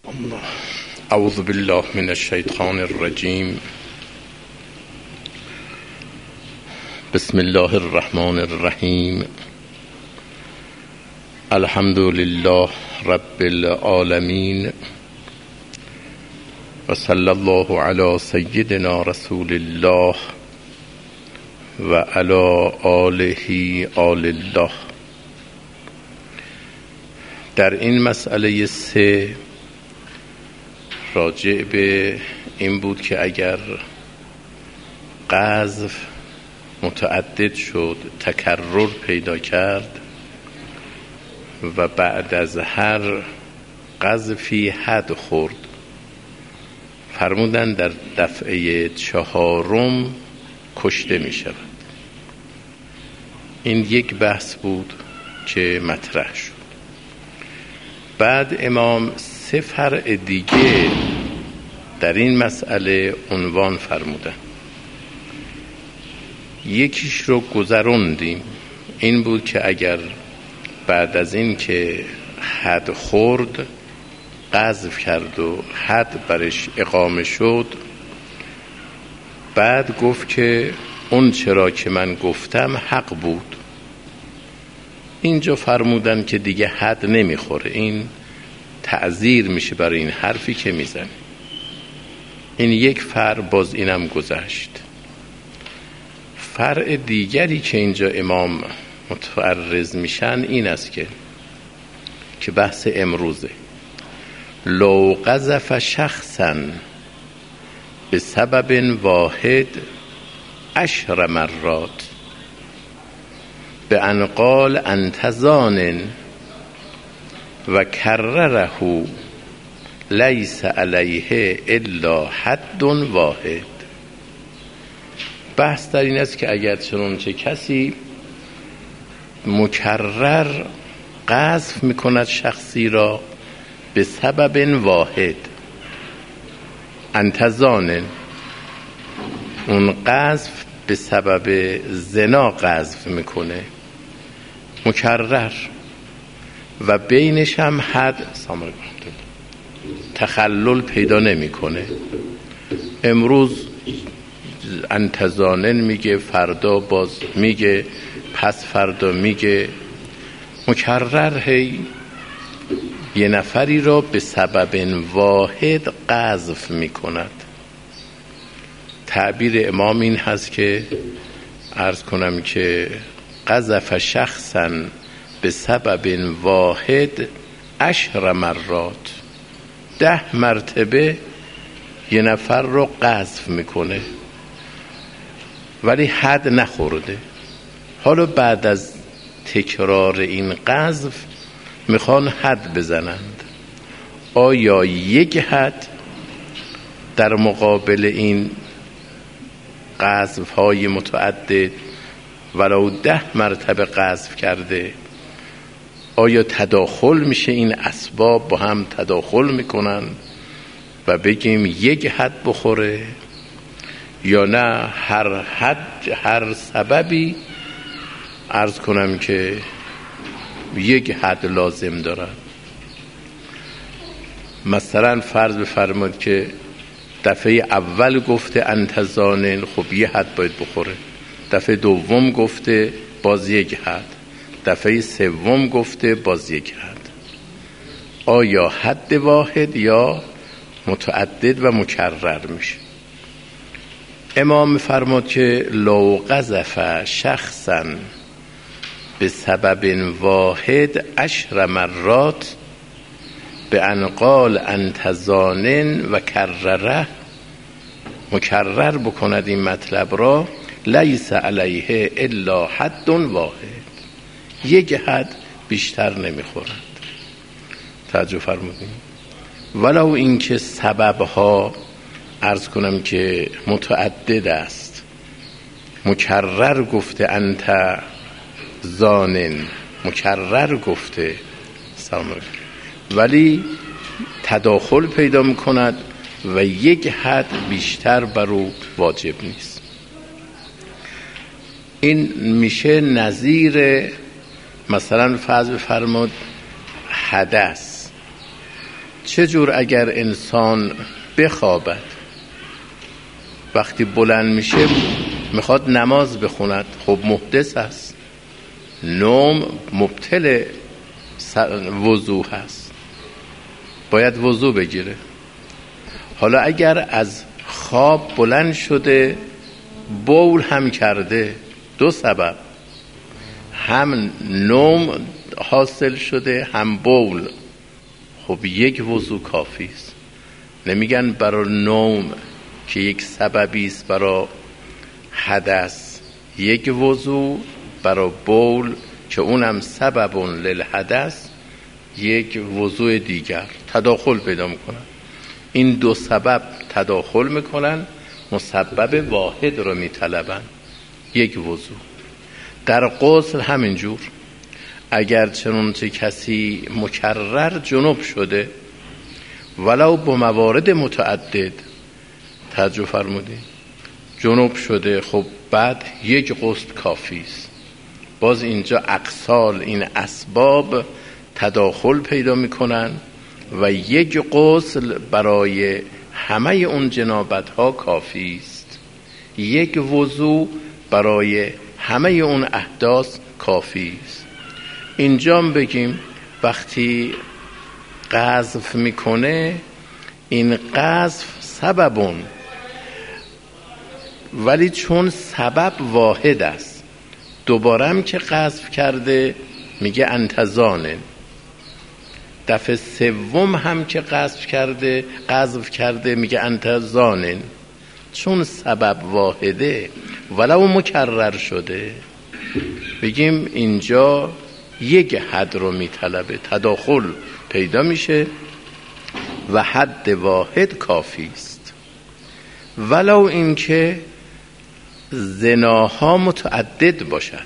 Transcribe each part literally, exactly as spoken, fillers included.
اعوذ بالله من الشیطان الرجیم. بسم الله الرحمن الرحیم. الحمد لله رب العالمین و صلی الله علی سیدنا رسول الله و علی آله آل الله. در این مسئله سه راجع به این بود که اگر قذف متعدد شد، تکرر پیدا کرد و بعد از هر قذفی حد خورد، فرمودن در دفعه چهارم کشته می شود. این یک بحث بود که مطرح شد. بعد امام سه فرع دیگه در این مسئله عنوان فرمودن. یکیش رو گذروندیم، این بود که اگر بعد از این که حد خورد قذف کرد و حد برش اقامه شد، بعد گفت که اون چرا که من گفتم حق بود. اینجا فرمودن که دیگه حد نمیخوره، این تعذیر میشه برای این حرفی که میزنه. این یک فرع، باز اینم گذشت. فرع دیگری که اینجا امام متعرض میشن این است که که بحث امروزه. لو قذف شخصا به سبب واحد عشر مرات به ان قال انت زان و کرره لیس علیه الا حد واحد. بحث در این است که اگر چنانچه کسی مکرر قذف میکند شخصی را به سبب واحد، انت زان، اون قذف به سبب زنا قذف میکنه مکرر و بینش هم حد تخلل پیدا نمیکنه. امروز انتظانن میگه، فردا باز میگه، پس فردا میگه، مکرر هی یه نفری را به سبب واحد قذف میکند. تعبیر امام این هست که عرض کنم که قذف شخصا به سبب واحد عشر مرات، ده مرتبه یه نفر رو قذف میکنه ولی حد نخورده. حالا بعد از تکرار این قذف میخوان حد بزنند. آیا یک حد در مقابل این قذف های متعدد ولو ده مرتبه قذف کرده، آیا تداخل میشه؟ این اسباب با هم تداخل میکنن و بگیم یک حد بخوره، یا نه هر حد هر سببی عرض کنم که یک حد لازم دارن؟ مثلا فرض بفرمایید که دفعه اول گفته انت زانن، خب یه حد باید بخوره. دفعه دوم گفته باز یک حد. دفعه سوم گفته باز یک حد. آیا حد واحد یا متعدد و مکرر میشه؟ امام فرمود که لو قذف شخصا به سبب واحد عشر مرات به ان قال انت زان و کرره، مکرر بکند این مطلب را، لیس علیه الا حد واحد، یک حد بیشتر نمیخورد. توجه فرمودین؟ ولو اینکه سببها عرض کنم که متعدد است، مکرر گفته انت زانن، مکرر گفته سلام، ولی تداخل پیدا میکند و یک حد بیشتر بر او واجب نیست. این میشه نظیر مثلا فرض بفرماد حدث چجور اگر انسان بخوابد وقتی بلند میشه میخواد نماز بخوند، خب محدث است، نوم مبطل وضو هست، باید وضو بگیره. حالا اگر از خواب بلند شده بول هم کرده، دو سبب، هم نوم حاصل شده هم بول، خب یک وضو کافی است. نمیگن برای نوم که یک سببی است برای حدث یک وضو، برای بول که اونم سبب للحدث یک وضو دیگر، تداخل پیدا میکنن. این دو سبب تداخل میکنن، مسبب واحد رو میطلبن، یک وضو. در غسل همینجور، اگر چنانچه کسی مکرر جنب شده ولو با موارد متعدد، توجه فرمودید، جنب شده، خب بعد یک غسل کافی است. باز اینجا اقسال این اسباب تداخل پیدا میکنن و یک غسل برای همه اون جنابت ها کافی است، یک وضو برای همه اون احداث کافی است. اینجا بگیم وقتی قذف میکنه، این قذف سببون، ولی چون سبب واحد است، دوباره هم که قذف کرده میگه انتظانن، دفعه سوم هم که قذف کرده قذف کرده میگه انتظانن، چون سبب واحده ولو مکرر شده، بگیم اینجا یک حد رو میطلبه، تداخل پیدا میشه و حد واحد کافی است. ولو اینکه زناها متعدد باشد،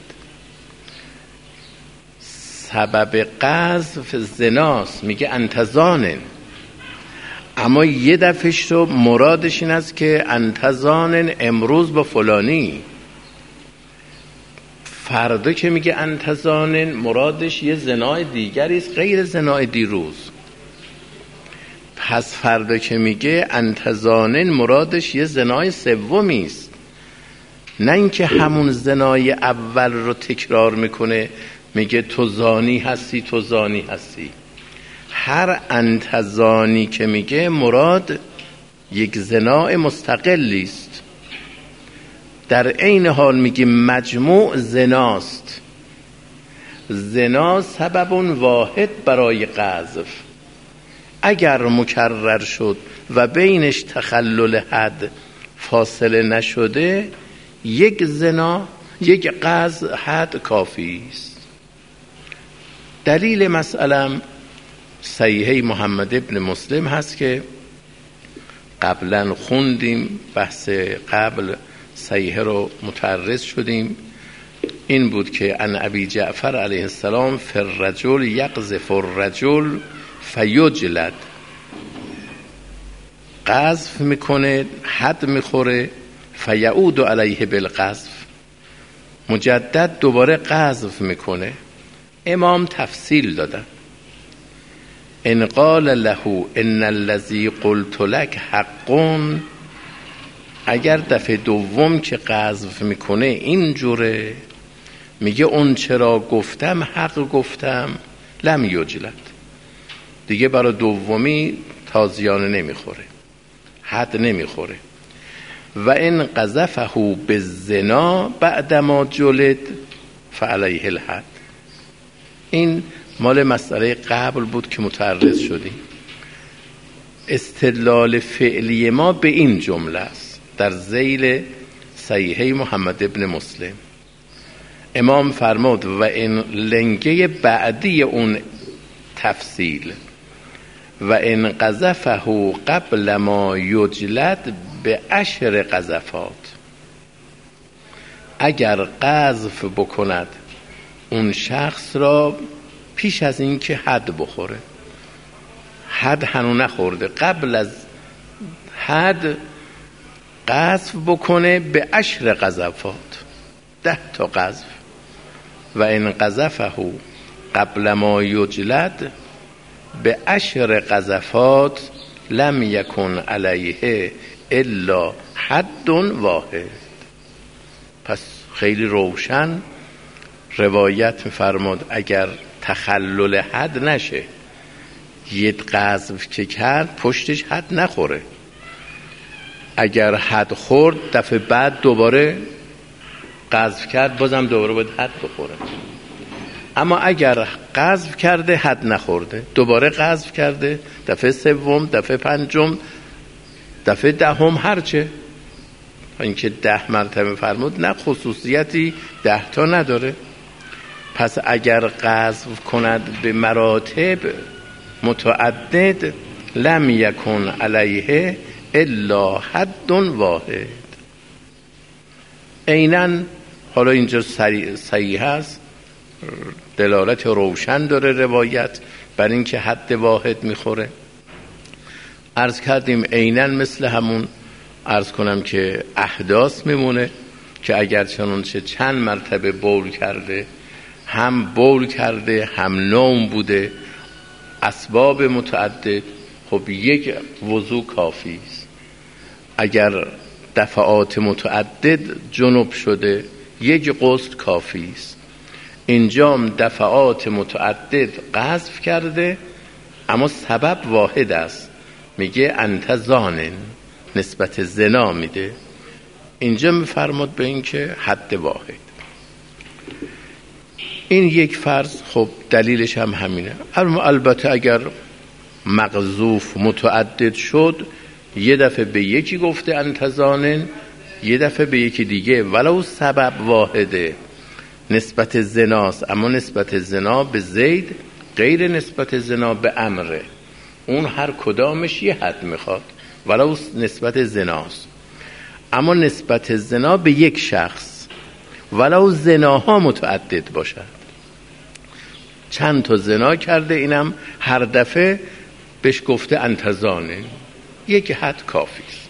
سبب قذف زناست، میگه انتظانن، اما یه دفعش رو مرادش این است که انتظانن امروز با فلانی، فردا که میگه انتظانن مرادش یه زنای دیگری است غیر زنای دیروز. پس فردا که میگه انتظانن مرادش یه زنای سومی است، نه اینکه همون زنای اول رو تکرار میکنه، میگه تو زانی هستی تو زانی هستی. هر انتظانی که میگه مراد یک زنای مستقلی است، در عین حال میگه مجموع زناست. زنا سبب واحد برای قذف، اگر مکرر شد و بینش تخلل حد فاصله نشده، یک زنا یک قذف حد کافی است. دلیل مسئله صحیحه محمد ابن مسلم هست که قبلا خوندیم، بحث قبل صحیحه رو متعرض شدیم. این بود که ان ابی جعفر علیه السلام فر رجل یقذف الرجل فیجلد، قذف میکنه حد میخوره، فیعود علیه بالقذف، مجدد دوباره قذف میکنه. امام تفصیل دادن، ان قال له ان الذی قلت لك حق، اگر دفعه دوم که قذف میکنه اینجوره، میگه اون چرا گفتم حق گفتم، لم یجلد، دیگه برای دومی تازیانه نمیخوره، حد نمیخوره. و ان قذفه بالزنا بعدما جلد فعليه الحد. این مال مسئله قبل بود که متعرض شدیم. استدلال فعلی ما به این جمله است در ذیل صحیحه محمد ابن مسلم. امام فرمود و این لنگه بعدی اون تفصیل، و این قذفه قبل ما یجلد به عشر قذفات، اگر قذف بکند اون شخص را پیش از این که حد بخوره، حد هنو نخورده، قبل از حد قذف بکنه به عشر قذفات، ده تا قذف. و این قذفه قبل ما یجلد به عشر قذفات لم یکن علیه الا حد واحد. پس خیلی روشن روایت می‌فرماد اگر تخلل حد نشه، یه قذف که کرد پشتش حد نخوره، اگر حد خورد دفعه بعد دوباره قذف کرد بازم دوباره باید حد بخوره. اما اگر قذف کرده حد نخورده، دوباره قذف کرده، دفعه سوم، دفعه پنجم، دفعه دهم، هرچه اینکه ده مرتبه فرمود، نه خصوصیتی ده تا نداره. پس اگر قذف کند به مراتب متعدد لم یکن علیه الا حد واحد. عیناً حالا اینجا صحیح هست، دلالت روشن داره روایت بر این که حد واحد میخوره. عرض کردیم عیناً مثل همون عرض کنم که احداث میمونه که اگر چنانچه چند مرتبه بول کرده، هم بول کرده هم نوم بوده، اسباب متعدد، خب یک وضو کافی است. اگر دفعات متعدد جنب شده یک غسل کافی است. اینجام دفعات متعدد قذف کرده اما سبب واحد است، میگه انت زانن، نسبت زنا میده. اینجا میفرماد به این که حد واحد. این یک فرض، خب دلیلش هم همینه. البته اگر مقذوف متعدد شد، یه دفعه به یکی گفته انت زانن، یه دفعه به یکی دیگه، ولو سبب واحده، نسبت زناست، اما نسبت زنا به زید غیر نسبت زنا به امره. اون هر کدامش یه حد میخواد ولو نسبت زناست، اما نسبت زنا به یک شخص ولو زناها متعدد باشد. چند تا زنا کرده، اینم هر دفعه بهش گفته انت زانن، یک حد کافی است.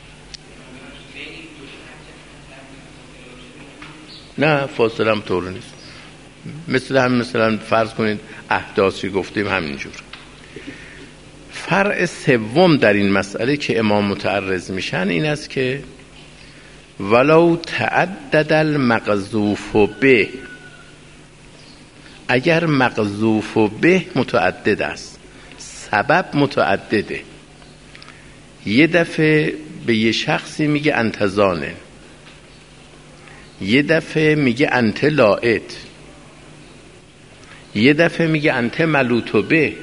نه فاصله هم طور نیست. مثل هم مثلا فرض کنید احداثی گفتیم همینجور. فرع سوم در این مسئله که امام متعرض میشن این است که ولو تعدد المقذوف به، اگر مقذوف به متعدد است، سبب متعدده، یه دفعه به یه شخصی میگه انت زانن، یه دفعه میگه انت لائط، یه دفعه میگه انت ملوط به،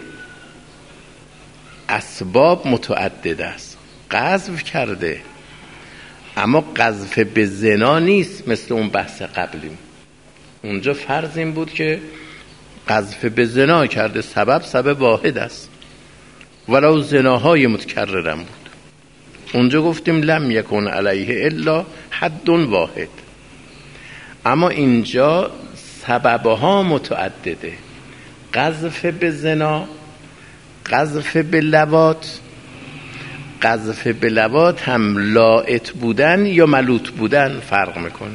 اسباب متعدد است، قذف کرده، اما قذف به زنا نیست مثل اون بحث قبلیم. اونجا فرض این بود که قذف به زنا کرده، سبب سبب واحد است ولو زناهای متکررم بود. اونجا گفتیم لم یکن علیه الا حد واحد. اما اینجا سببها متعدده، قذف به زنا، قذف به لواط. قذف به لواط هم لائط بودن یا ملوط بودن فرق میکنه.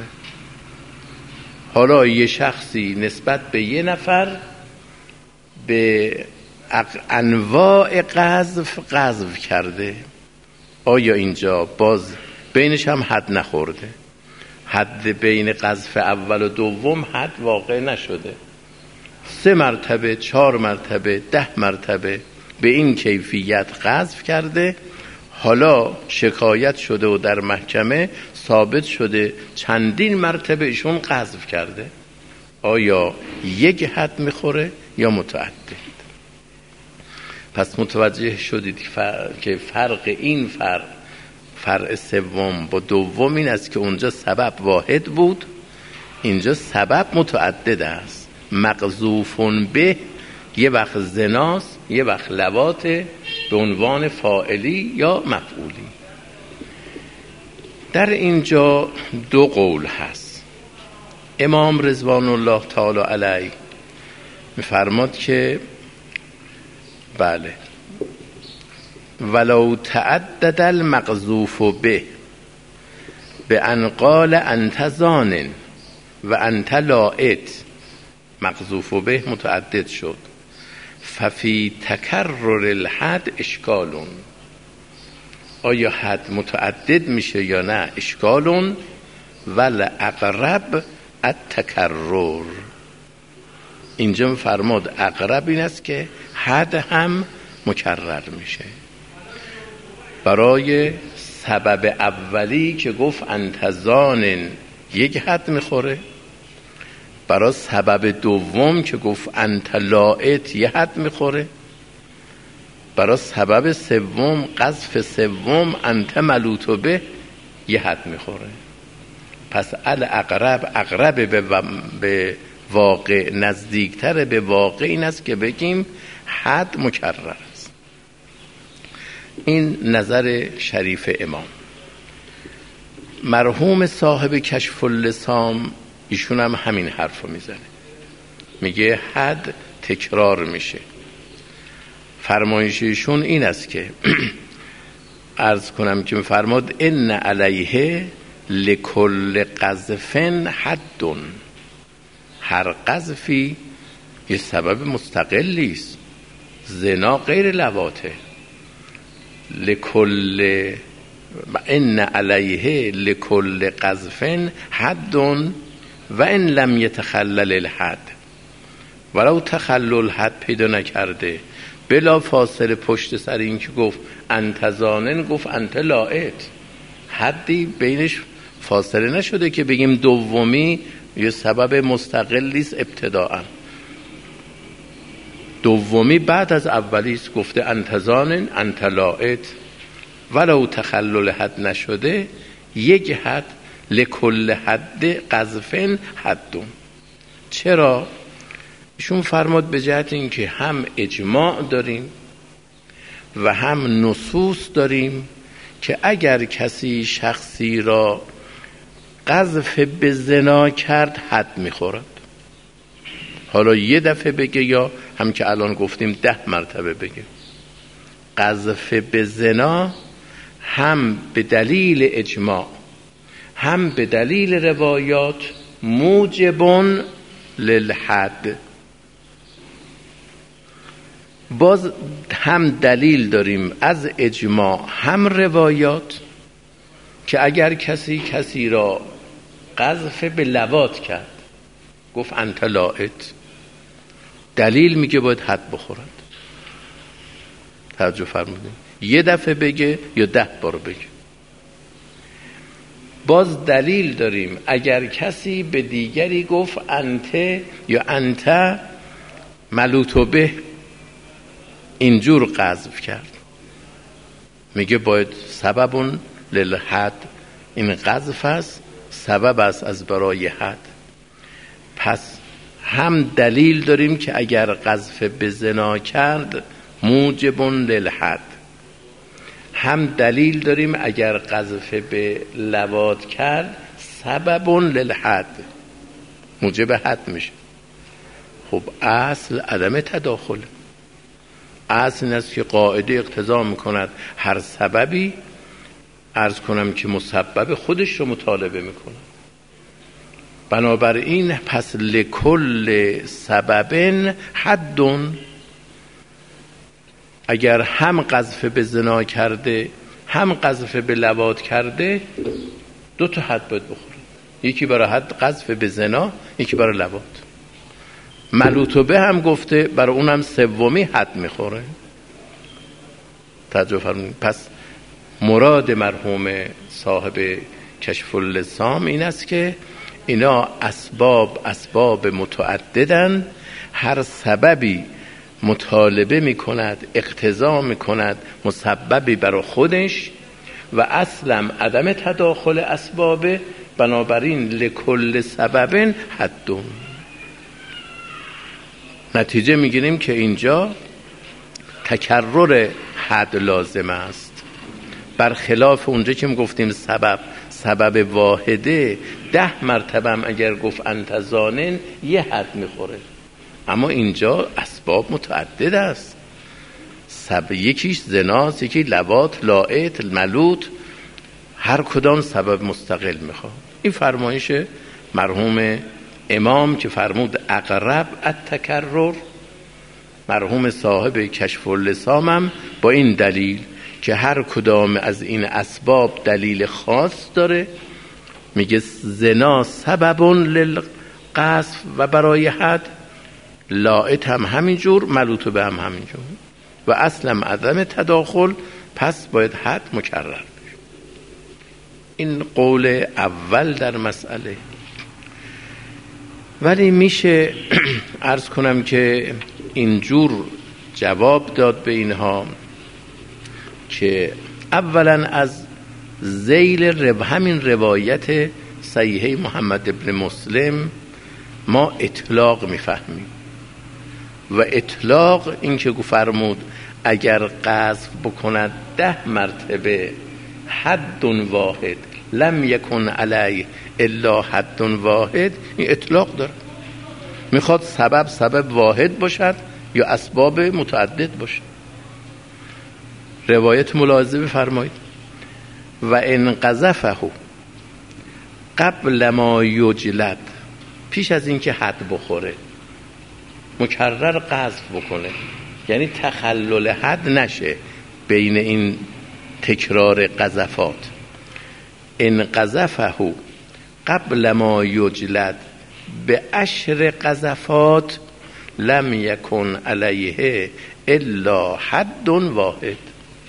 حالا یه شخصی نسبت به یه نفر به انواع قذف قذف کرده، آیا اینجا باز بینش هم حد نخورده؟ حد بین قذف اول و دوم حد واقع نشده، سه مرتبه، چهار مرتبه، ده مرتبه به این کیفیت قذف کرده. حالا شکایت شده و در محکمه ثابت شده چندین مرتبه ایشون قذف کرده، آیا یک حد میخوره یا متعدد؟ پس متوجه شدید که فرق این فرق فرق سوم با دوم این است که اونجا سبب واحد بود، اینجا سبب متعدد است. مقذوفون به یه وقت زناست، یه وقت لواطه به عنوان فاعلی یا مفعولی. در اینجا دو قول هست. امام رضوان الله تعالی علیه میفرماد که بله ولو تعدد المقذوف به به ان قال انت زانن و انت لائط، مقذوف به متعدد شد، ففی تکرر الحد اشکالون، آیا حد متعدد میشه یا نه؟ اشکالون ول اقرب التکرر. اینجا فرمود اقرب این است که حد هم مکرر میشه. برای سبب اولی که گفت انتزان یک حد میخوره، برای سبب دوم که گفت انت لائت یه حد میخوره، برای سبب سوم قذف سوم انت ملوط به یه حد میخوره. پس الاقرب اقرب به, و... به واقع، نزدیکتر به واقع این است که بگیم حد مکرر است. این نظر شریف امام. مرحوم صاحب کشف اللسام ایشون هم همین حرف رو میزنه، میگه حد تکرار میشه. فرمایش ایشون این است که عرض کنم که فرماد ان علیه لکل قذف حد، هر قذفی یه سبب مستقلی است، زنا غیر لواطه. لکل ان علیه لکل قذف حد و ان لم یتخلل الحد، ولو تخلل حد پیدا نکرده بلا فاصله پشت سر این که گفت انت زانن گفت انت لائت، حدی بینش فاصله نشده که بگیم دومی یه سبب مستقلی است ابتداءً. دومی بعد از اولی است، گفته انت زانن انت لائت، ولو تخلل حد نشده یک حد لکل حد قذف حد. چرا؟ ایشون فرماد به جهت این که هم اجماع داریم و هم نصوص داریم که اگر کسی شخصی را قذف به زنا کرد حد میخورد. حالا یه دفعه بگه یا هم که الان گفتیم ده مرتبه بگه. قذف به زنا هم به دلیل اجماع هم به دلیل روایات موجبون للحد. باز هم دلیل داریم از اجماع هم روایات که اگر کسی کسی را قذف به لواط کرد گفت انت لائت، دلیل میگه باید حد بخورد. توجه فرمودین؟ یه دفعه بگه یا ده بار بگه. باز دلیل داریم اگر کسی به دیگری گفت انت یا انت ملوط به، اینجور قذف کرد، میگه باید سببون للحد، این قذف است، سبب است از برای حد. پس هم دلیل داریم که اگر قذف به زنا کرد موجبون للحد، هم دلیل داریم اگر قذف به لواط کرد سببون للحد، موجب حد میشه. خب اصل عدم تداخل، اصل این است که قاعده اقتضا میکند هر سببی عرض کنم که مسبب خودش رو مطالبه میکنه. بنابراین پس لکل سبب حدون، اگر هم قذف به زنا کرده هم قذف به لواط کرده دو تا حد باید بخوره، یکی برای حد قذف به زنا یکی برای لواط. ملوط به هم گفته برای اونم سومی حد میخوره. توجه فرمودید؟ پس مراد مرحوم صاحب کشف اللسام این است که اینا اسباب اسباب متعددن، هر سببی مطالبه میکند اقتضا میکند مسببی برای خودش و اصلا عدم تداخل اسباب، بنابراین لکل سبب حدون. نتیجه میگیریم که اینجا تکرر حد لازم است، برخلاف اونجا که گفتیم سبب سبب واحده ده مرتبه هم اگر گفت انت زانن یه حد میخوره، اما اینجا اسباب متعدد است. سبب یکیش زناست، یکی لواط، لائط، ملوط، هر کدام سبب مستقل میخواد. این فرمایش مرحوم امام که فرمود اقرب التکرر، مرحوم صاحب کشف اللثامم با این دلیل که هر کدام از این اسباب دلیل خاص داره، میگه زنا سبب للقذف و برای حد، لاعت هم همینجور، ملوط به هم همینجور و اصلا عدم تداخل، پس باید حد مکرر بشه. این قول اول در مسئله. ولی میشه عرض کنم که اینجور جواب داد به اینها که اولا از ذیل رو همین روایت صحیحه محمد ابن مسلم ما اطلاق میفهمیم و اطلاق این که فرمود اگر قذف بکند ده مرتبه حد واحد لم یکن علیه الا حد واحد، این اطلاق داره، میخواد سبب سبب واحد باشد یا اسباب متعدد باشد. روایت ملاحظه بفرمایید و ان قذفه قبل ما یجلد، پیش از این که حد بخوره مکرر قذف بکنه، یعنی تخلل حد نشه بین این تکرار قذفات. ان قذفه قبل ما یجلد به عشر قذفات لم یکن علیه الا حد واحد.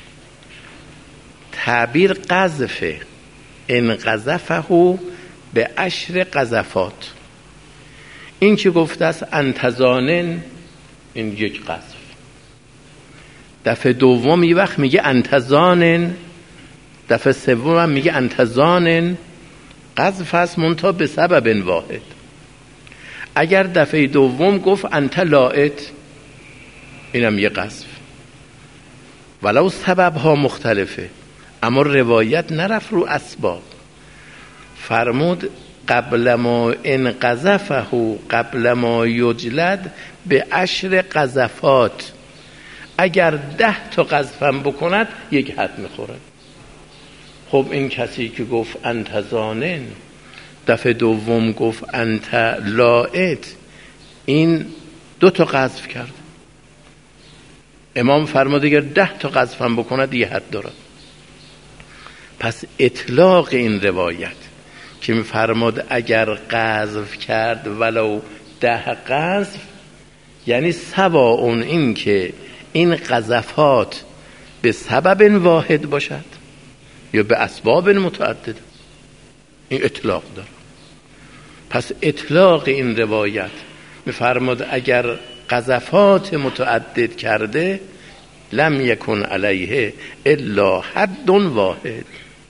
تعبیر قذفه ان قذفه به عشر قذفات، این که گفته است انتظانن، این یک قذف. دفعه دوم یه وقت میگه انتظانن، دفعه سوم هم میگه انتظانن، قذف است منتها به سبب واحد. اگر دفعه دوم گفت انت لاعت، اینم یه قذف، ولو سبب ها مختلفه، اما روایت نرفت رو اسباب. فرمود قبل ما ان قذفه قبل ما یجلد به عشر قذفات، اگر ده تا قذفم بکند یک حد میخوره. خب این کسی که گفت انت زانن، دفعه دوم گفت انت لاعت، این دو تا قذف کرد. امام فرمود اگر ده تا قذفم بکند یه حد دارد. پس اطلاق این روایت که میفرماد اگر قذف کرد ولو ده قذف، یعنی سواء این که این قذفات به سبب واحد باشد یا به اسباب متعدد، این اطلاق داره. پس اطلاق این روایت میفرماد اگر قذفات متعدد کرده لم یکن علیه الا حد واحد.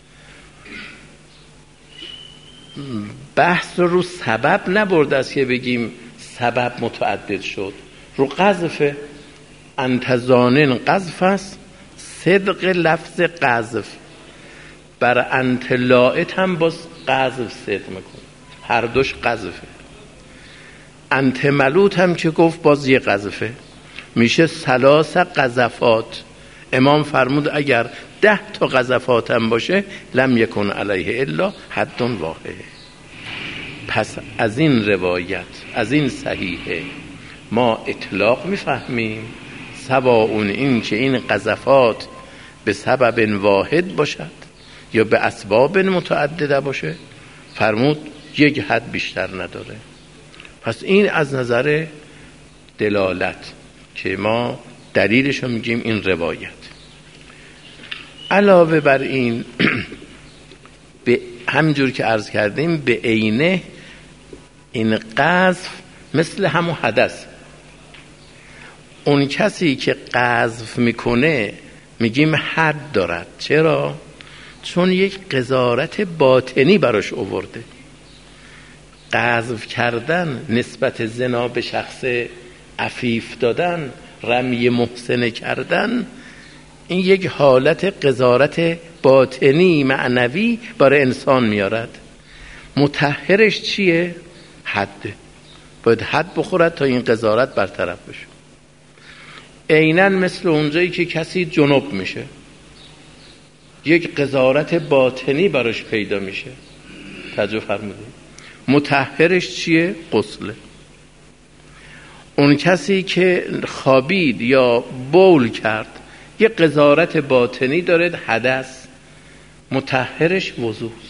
بحث رو سبب نبرده است که بگیم سبب متعدد شد، رو قذف. انتظانن قذف است، صدق لفظ قذف بر انت لاعت هم باز قذف صدق میکن، هر دوش قذفه. انت ملوط هم که گفت باز یه قذفه، میشه ثلاث قذفات. امام فرمود اگر ده تا قذفات هم باشه لم یکن علیه الا حد واحد. پس از این روایت، از این صحیحه ما اطلاق میفهمیم، سواء این که این قذفات به سبب واحد باشد یا به اسباب متعدده باشه، فرمود یک حد بیشتر نداره. پس این از نظر دلالت که ما دلیلشو میگیم این روایت. علاوه بر این به همجور که عرض کردیم به عینه این قذف مثل همون حدث. اون کسی که قذف میکنه میگیم حد دارد. چرا؟ چون یک قذارت باطنی براش آورده. قذف کردن، نسبت زنا به شخص عفیف دادن، رمی محسن کردن، این یک حالت قذارت باطنی معنوی برای انسان میارد. مطهرش چیه؟ حد. باید حد بخورد تا این قذارت برطرف بشه. عیناً مثل اونجایی که کسی جنب میشه، یک قذارت باطنی براش پیدا میشه. توجه فرمودید؟ مطهرش چیه؟ غسله. اون کسی که خوابید یا بول کرد یه قذارت باطنی داره، حدث، مطهرش وضوست.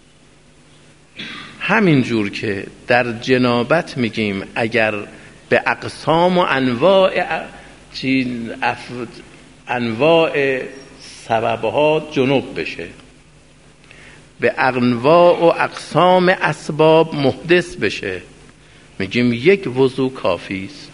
همین جور که در جنابت میگیم اگر به اقسام و انواع انواع سببها جنوب بشه، به انواع و اقسام اسباب محدث بشه، میگیم یک وضو کافی است،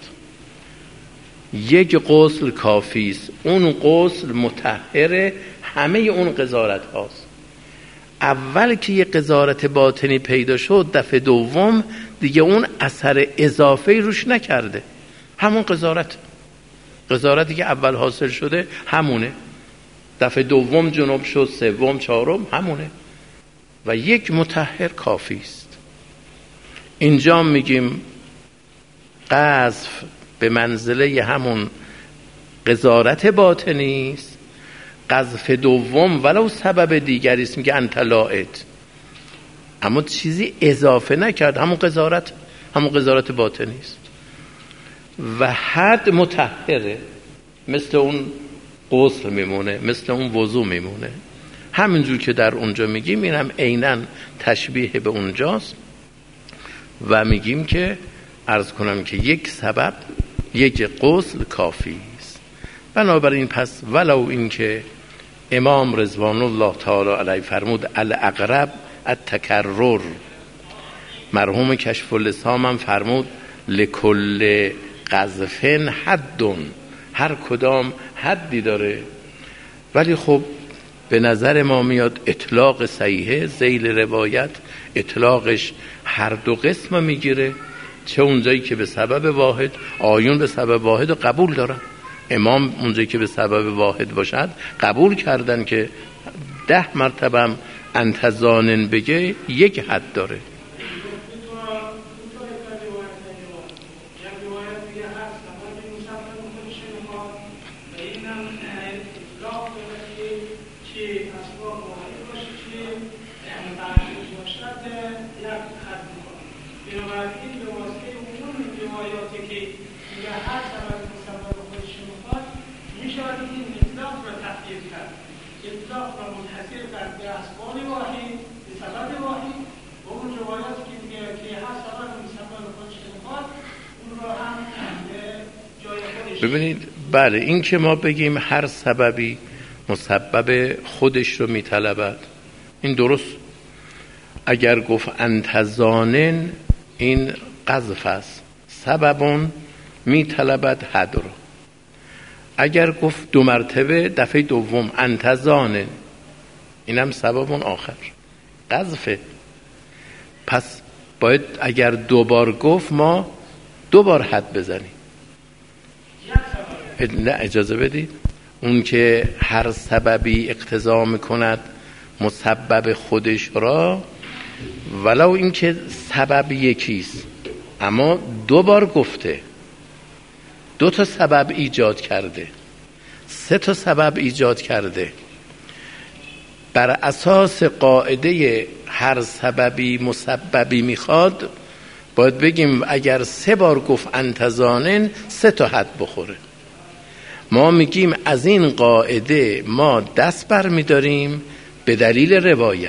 یک غسل کافی است. اون غسل مطهر همه اون قذارت هاست. اول که یه قذارت باطنی پیدا شد، دفعه دوم دیگه اون اثر اضافه روش نکرده، همون قذارت قذارتی که اول حاصل شده همونه، دفعه دوم جنوب شد، سوم، چهارم همونه و یک مطهر کافی است. اینجا میگیم قذف به منزله همون قذارت باطنی است. قذف دوم ولو سبب دیگری است، میگه انت لائت، اما چیزی اضافه نکرد، همون قذارت همون قذارت باطنی است و حد مطهره، مثل اون غسل میمونه، مثل اون وضو میمونه. همینجور که در اونجا میگیم اینم عیناً تشبیه به اونجاست و میگیم که عرض کنم که یک سبب یک غسل کافی است. بنابراین پس ولو این که امام رضوان الله تعالی علیه فرمود الاقرب التکرر، مرحوم کشف اللسان هم فرمود لکل قذف حد، هر کدام حدی داره. ولی خب به نظر ما میاد اطلاق صحیحه، ذیل روایت اطلاقش هر دو قسم میگیره، چه اونجایی که به سبب واحد، آیون به سبب واحد رو قبول دارن، امام اونجایی که به سبب واحد باشد قبول کردن که ده مرتبه هم انتظانن بگه یک حد داره. ببینید، بله این که ما بگیم هر سببی مسبب خودش رو میطلبد، این درست. اگر گفت انتظانن، این قذف است، سببون میطلبد حد رو. اگر گفت دو مرتبه دفعه دوم انتظانن، اینم سببون آخر قذفه. پس باید اگر دو بار گفت ما دو بار حد بزنیم. نه اجازه بدید، اون که هر سببی اقتضا میکند مسبب خودش را، ولو این که سبب یکیست اما دو بار گفته، دو تا سبب ایجاد کرده، سه تا سبب ایجاد کرده، بر اساس قاعده هر سببی مسببی میخواد، باید بگیم اگر سه بار گفت انتظانن سه تا حد بخوره. ما میگیم از این قاعده ما دست بر میداریم به دلیل روایت.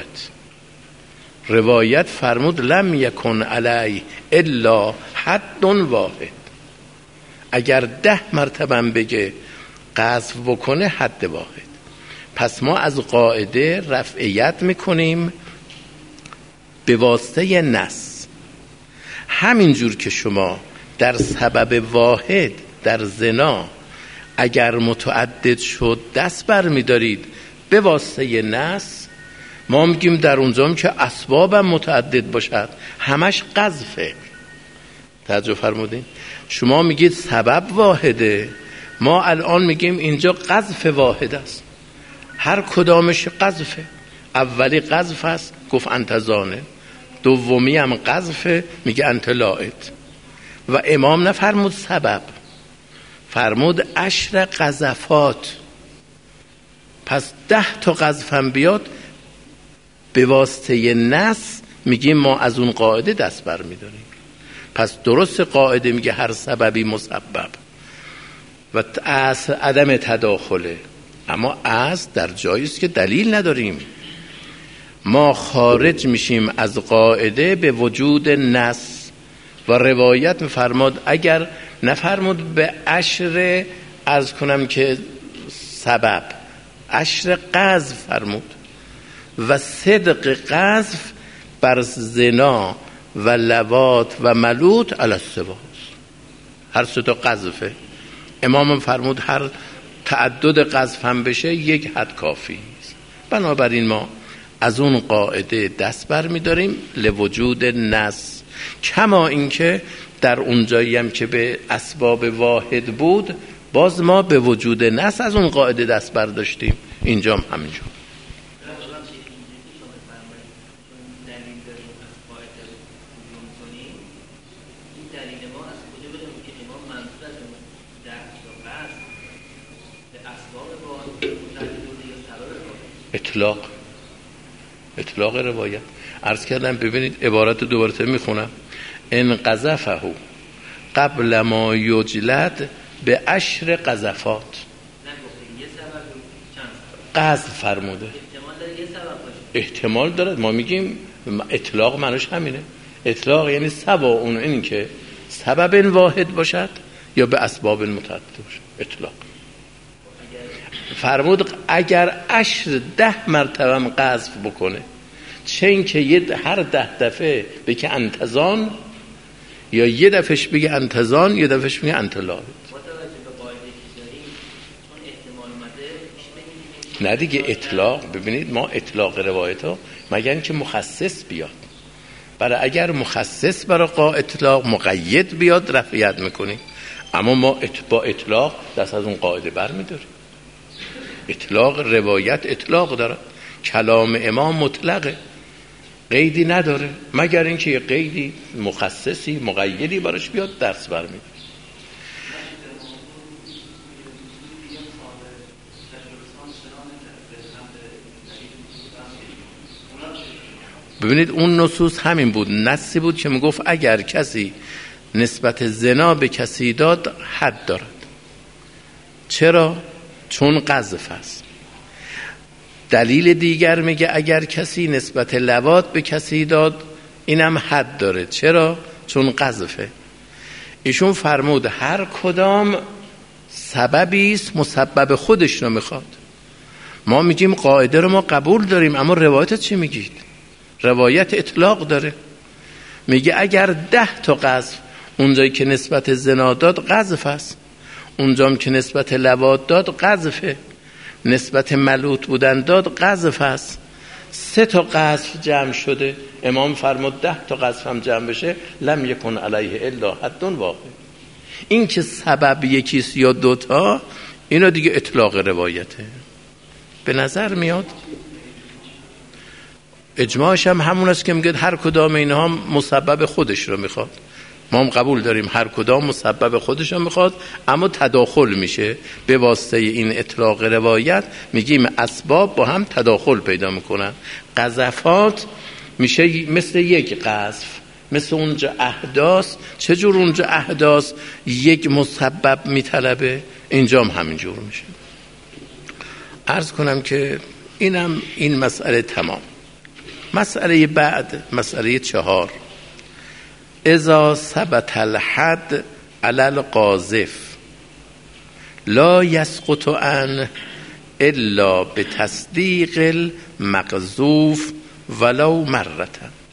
روایت فرمود لم یکن علی الا حد واحد، اگر ده مرتبه بگه قذف بکنه حد واحد. پس ما از قاعده رفعیت میکنیم به واسطه نص. همینجور که شما در سبب واحد در زنا اگر متعدد شد دست بر می‌دارید به واسطه نص، ما میگیم در اونجا که اسبابم متعدد باشد همش قذفه. توجه فرمودین؟ شما میگید سبب واحده، ما الان میگیم اینجا قذف واحد است، هر کدامش قذفه. اولی قذف است گفت انتظانه، دومی هم قذفه میگه انت لائت. و امام نفرمود سبب، فرمود عشر قذفات. پس ده تا قذف هم بیاد به واسطه نص، میگیم ما از اون قاعده دست بر میداریم. پس درست قاعده میگه هر سببی مسبب و اصل عدم تداخله، اما اصل در جایی است که دلیل نداریم. ما خارج میشیم از قاعده به وجود نص و روایت میفرماد، اگر نفرمود به عشر عرض کنم که سبب، عشر قذف فرمود و صدق قذف بر زنا و لواط و ملوط علی السواست، هر سه تا قذفه. امام فرمود هر تعدد قذف هم بشه یک حد کافی است. بنابراین ما از اون قاعده دست بر می داریم لوجود نص، کما اینکه در اونجایی هم که به اسباب واحد بود باز ما به وجود نص از اون قاعده دست بر داشتیم، اینجا هم همینجور. اطلاق اطلاق روایت عرض کردم. ببینید عبارت دوباره میخونم، ان قذفه قبل ما یجلد به عشر قذفات. قذف فرموده، احتمال دارد. ما میگیم اطلاق معنیش همینه. اطلاق یعنی سوا اون این که سبب واحد باشد یا به اسباب متعدد باشد. اطلاق فرمود اگر عشر ده مرتبه هم قذف بکنه، چه این که یه هر ده دفعه بگه انتزان یا یه دفعهش بگه انتزان یه دفعهش بگه انتلا. نه دیگه اطلاق. ببینید ما اطلاق روایت ها مگر که مخصص بیاد، برای اگر مخصص برای قا اطلاق مقید بیاد رفعیت میکنیم، اما ما با اطلاق دست از اون قاعده بر میداریم. اطلاق روایت اطلاق داره، کلام امام مطلقه، قیدی نداره، مگر اینکه یه قیدی مخصصی مقیدی براش بیاد درس برمیده. ببینید اون نصوص همین بود، نصی بود که میگفت اگر کسی نسبت زنا به کسی داد حد دارد. چرا؟ چون قذف است. دلیل دیگر میگه اگر کسی نسبت لواط به کسی داد اینم حد داره. چرا؟ چون قذفه. ایشون فرمود هر کدام سببی است مسبب خودش رو میخواد. ما میگیم قاعده رو ما قبول داریم، اما روایت چی میگید؟ روایت اطلاق داره، میگه اگر ده تا قذف اونجایی که نسبت زنا داد قذف است، اونجام که نسبت لواط داد قذفه، نسبت ملوط بودن داد قذف است. سه تا قذف جمع شده، امام فرمود ده تا قذف هم جمع بشه لم یکن علیه الا حد واحد. این که سبب یکیست یا دوتا اینا دیگه اطلاق روایته. به نظر میاد اجماعش هم همون است که میگه هر کدام اینها مسبب خودش رو میخواد. ما هم قبول داریم هر کدام مسبب خودش رو میخواد، اما تداخل میشه به واسطه این اطلاق روایت. میگیم اسباب با هم تداخل پیدا میکنن. قذفات میشه مثل یک قذف، مثل اونجا احداث. چجور اونجا احداث یک مسبب میطلبه، اینجا هم همینجور میشه. عرض کنم که اینم این مسئله تمام. مسئله بعد، مسئله چهار، اذا ثبت الحد علی القاذف لا یسقط عنه الا بتصدیق المقذوف ولو مرة.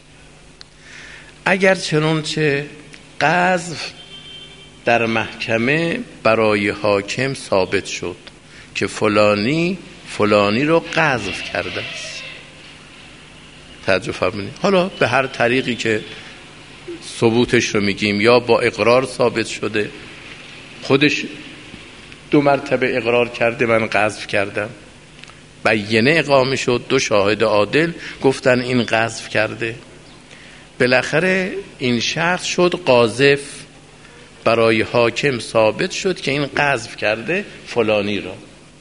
اگر چنانچه قذف در محکمه برای حاکم ثابت شد که فلانی فلانی رو قذف کرده است، توجه فرمایید، حالا به هر طریقی که ثبوتش رو میگیم، یا با اقرار ثابت شده، خودش دو مرتبه اقرار کرده من قذف کردم، بیینه اقامه شد، دو شاهد عادل گفتن این قذف کرده، بالاخره این شخص شد قاذف، برای حاکم ثابت شد که این قذف کرده فلانی را.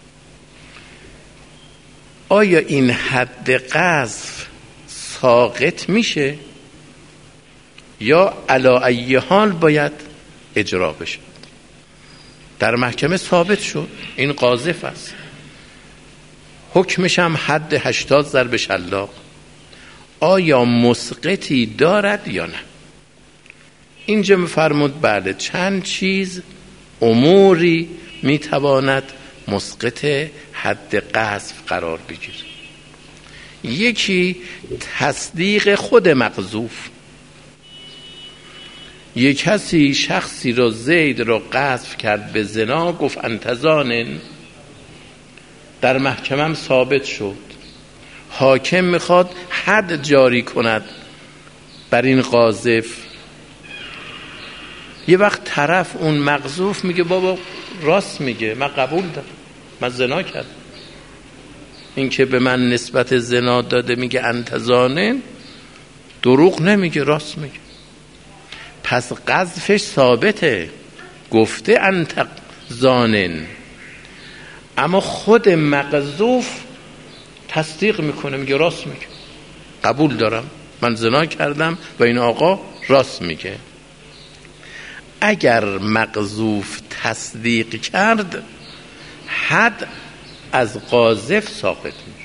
آیا این حد قذف ساقط میشه یا علی ای حال باید اجرا بشه. در محکمه ثابت شد این قاذف است، حکمش هم حد هشتاد ضرب شلاق. آیا مسقطی دارد یا نه؟ اینجا می‌فرمود بله، چند چیز اموری میتواند مسقط حد قذف قرار بگیره. یکی تصدیق خود مقذوف. یک کسی شخصی را، زید را قذف کرد به زنا، گفت انت زانن، در محکمه هم ثابت شد، حاکم میخواد حد جاری کند بر این قاذف. یه وقت طرف اون مقذوف میگه بابا راست میگه، من قبول دارم، من زنا کردم، این که به من نسبت زنا داده میگه انت زانن، دروغ نمیگه، راست میگه. پس قذفش ثابته، گفته انت زانن، اما خود مقذوف تصدیق میکنه، میگه راست میگه، قبول دارم، من زنا کردم و این آقا راست میگه. اگر مقذوف تصدیق کرد، حد از قاذف ساقط میشه.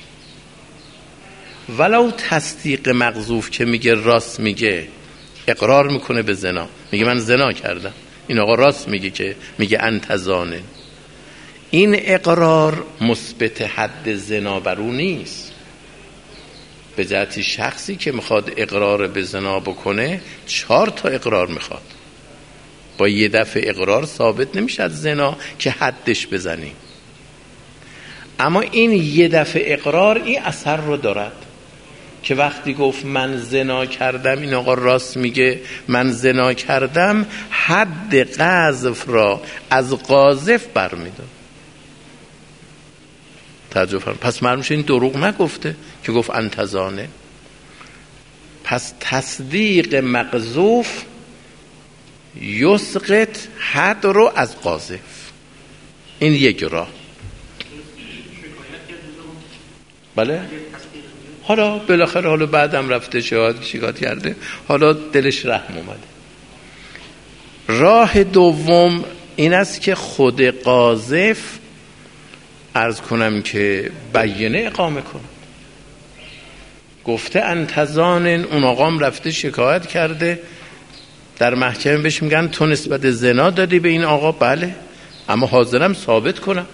ولو تصدیق مقذوف که میگه راست میگه، اقرار میکنه به زنا، میگه من زنا کردم، این آقا راست میگه که میگه انت زانن، این اقرار مثبت حد زنا بر او نیست. به جهتی شخصی که میخواد اقرار به زنا بکنه، چهار تا اقرار میخواد. با یه دفعه اقرار ثابت نمیشه از زنا که حدش بزنیم. اما این یه دفعه اقرار این اثر رو دارد که وقتی گفت من زنا کردم، این آقا راست میگه من زنا کردم، حد قذف را از قاذف برمیداره. توجه فرمایید. پس معلوم شد این دروغ نگفته که گفت انت زانن. پس تصدیق مقذوف یسقط حد رو از قاذف. این یک راه. بله؟ حالا بالاخره حالا بعدم رفته شهاد شکایت کرده، حالا دلش رحم اومده. راه دوم این است که خود قاذف عرض کنم که بیانه اقامه کنه. گفته انت زانن، اون آقام رفته شکایت کرده، در محکمه بهش میگن تو نسبت زنا دادی به این آقا. بله، اما حاضرم ثابت کنم.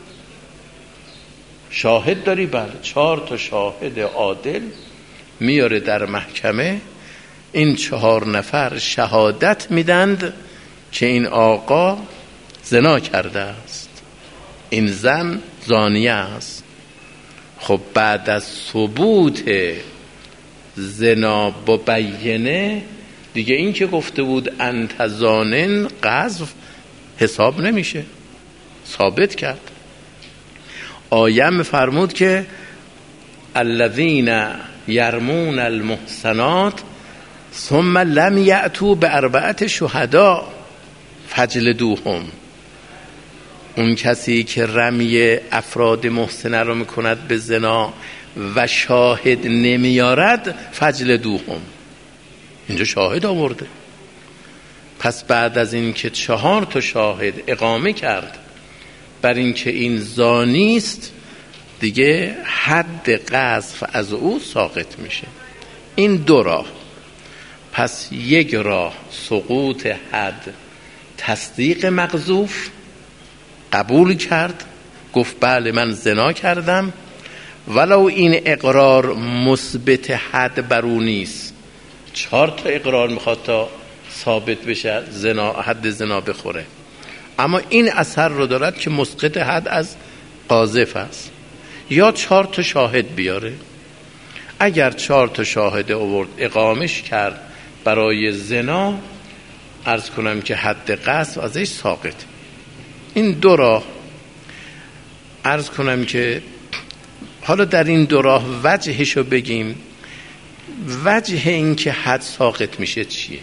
شاهد داری؟ بله. چهار تا شاهد عادل میاره در محکمه، این چهار نفر شهادت میدند که این آقا زنا کرده است، این زن زانیه است. خب بعد از ثبوت زنا با بیانه دیگه، این که گفته بود انت زانن قذف حساب نمیشه، ثابت کرد. آیه می‌فرمود که الذین یرمون المحصنات ثم لم یأتوا باربعه شهداء فجلدوهم. اون کسی که رمی افراد محسنه رو میکند به زنا و شاهد نمیارد، فجلدوهم، اینجا شاهد آورده. پس بعد از این که چهار تا شاهد اقامه کرد بر این که این زانی است، دیگه حد قذف از او ساقط میشه. این دو راه. پس یک راه سقوط حد، تصدیق مقذوف، قبول کرد، گفت بله من زنا کردم، ولو این اقرار مثبت حد بر او نیست. چهار تا اقرار میخواد تا ثابت بشه زنا، حد زنا بخوره، اما این اثر رو دارد که مسقط حد از قاذف است. یا چهار تا شاهد بیاره. اگر چهار تا شاهد آورد اقامش کرد برای زنا، عرض کنم که حد قذف ازش ساقط. این دو راه. عرض کنم که حالا در این دو راه وجهشو بگیم. وجه این که حد ساقط میشه چیه؟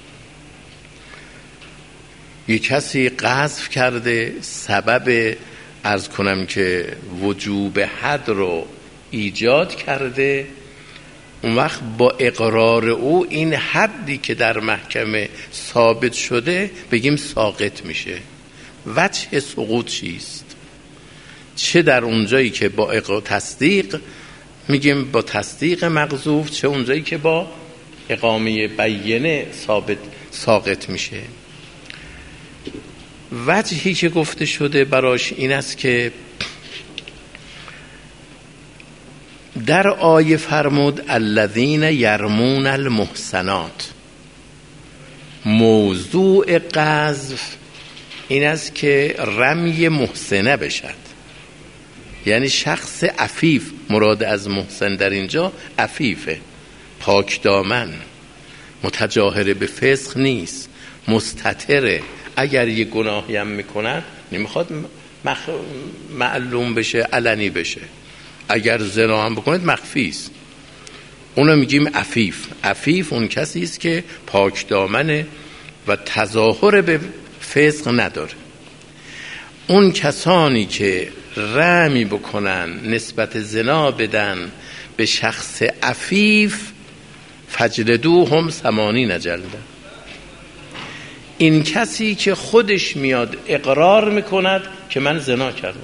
یک کسی قذف کرده، سبب عرض کنم که وجوب حد رو ایجاد کرده، اون وقت با اقرار او این حدی که در محکمه ثابت شده بگیم ساقط میشه. وجه سقوط چیست؟ چه در اونجایی که با اقرار تصدیق میگیم با تصدیق مقذوف، چه اونجایی که با اقامه بینه ثابت ساقط میشه. وجهی که گفته شده براش این است که در آیه فرمود الذین یرمون المحصنات، موضوع قذف این است که رمی محسنه بشد، یعنی شخص عفیف. مراد از محسن در اینجا عفیفه، پاک دامن، متجاهر به فسق نیست، مستتره. اگر یه گناهی هم میکنن نمیخواد مخ... معلوم بشه، علنی بشه. اگر زنا هم بکنید مخفی است، اونو میگیم عفیف. عفیف اون کسی است که پاک دامنه و تظاهر به فسق نداره. اون کسانی که رمی بکنن، نسبت زنا بدن به شخص عفیف، فجلدوهم ثمانین جلده. این کسی که خودش میاد اقرار میکند که من زنا کردم،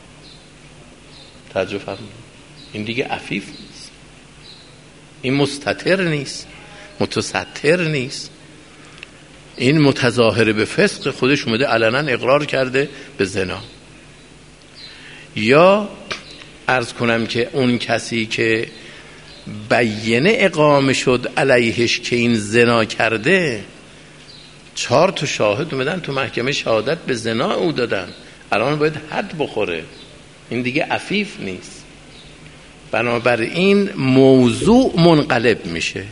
توجه فرمایید، این دیگه عفیف نیست، این مستتر نیست، متستر نیست، این متظاهر به فسق، خودش اومده علنا اقرار کرده به زنا. یا عرض کنم که اون کسی که بینه اقامه شد علیهش که این زنا کرده، چهار تا شاهد اومدن تو محکمه شهادت به زنا او دادن، الان باید حد بخوره، این دیگه عفیف نیست. بنابراین موضوع منقلب میشه.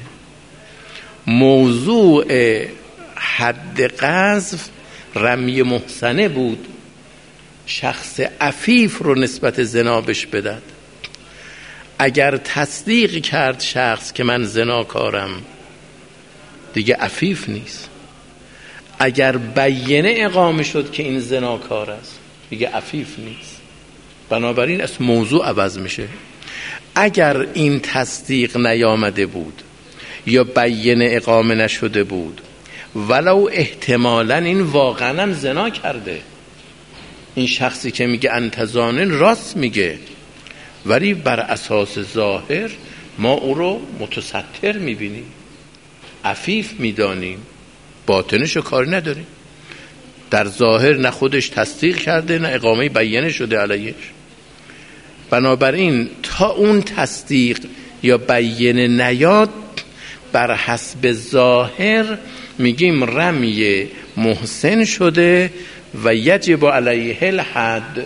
موضوع حد قذف رمی محسنه بود، شخص عفیف رو نسبت زنا بهش بدد. اگر تصدیق کرد شخص که من زناکارم، دیگه عفیف نیست. اگر بینه اقامه شد که این زناکار است، دیگه عفیف نیست. بنابراین از موضوع عوض میشه. اگر این تصدیق نیامده بود یا بینه اقامه نشده بود، ولو احتمالاً این واقعاً زنا کرده، این شخصی که میگه انت زانن راست میگه، ولی بر اساس ظاهر ما او رو متستر میبینیم، عفیف میدانیم، باطنشو کاری نداریم. در ظاهر نه خودش تصدیق کرده نه اقامه بیانه شده علیهش. بنابراین تا اون تصدیق یا بیانه نیاد، بر حسب ظاهر میگیم رمی محسن شده و یجب علیه الحد.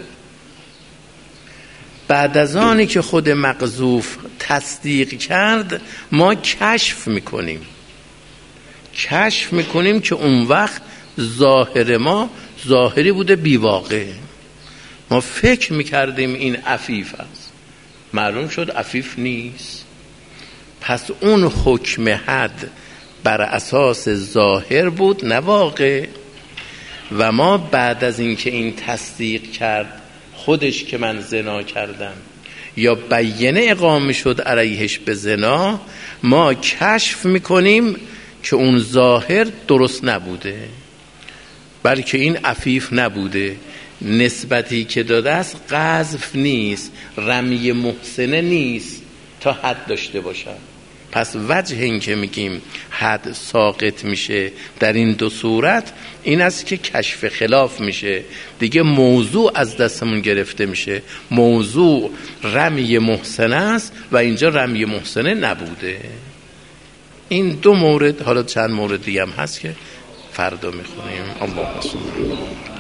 بعد از آنی که خود مقذوف تصدیق کرد، ما کشف میکنیم کشف میکنیم که اون وقت ظاهر ما ظاهری بوده بیواقع. ما فکر میکردیم این عفیف است، معلوم شد عفیف نیست. پس اون حکم حد بر اساس ظاهر بود نه واقع. و ما بعد از این که این تصدیق کرد خودش که من زنا کردم یا بیانه اقامه شد علیهش به زنا، ما کشف میکنیم که اون ظاهر درست نبوده، بلکه این عفیف نبوده، نسبتی که داده است قذف نیست، رمی محسنه نیست تا حد داشته باشد. پس وجه این که میگیم حد ساقط میشه در این دو صورت این است که کشف خلاف میشه، دیگه موضوع از دستمون گرفته میشه. موضوع رمی محسنه است و اینجا رمی محسنه نبوده. این دو مورد، حالا چند مورد دیگه هم هست که فردا میخونیم. اللهم صل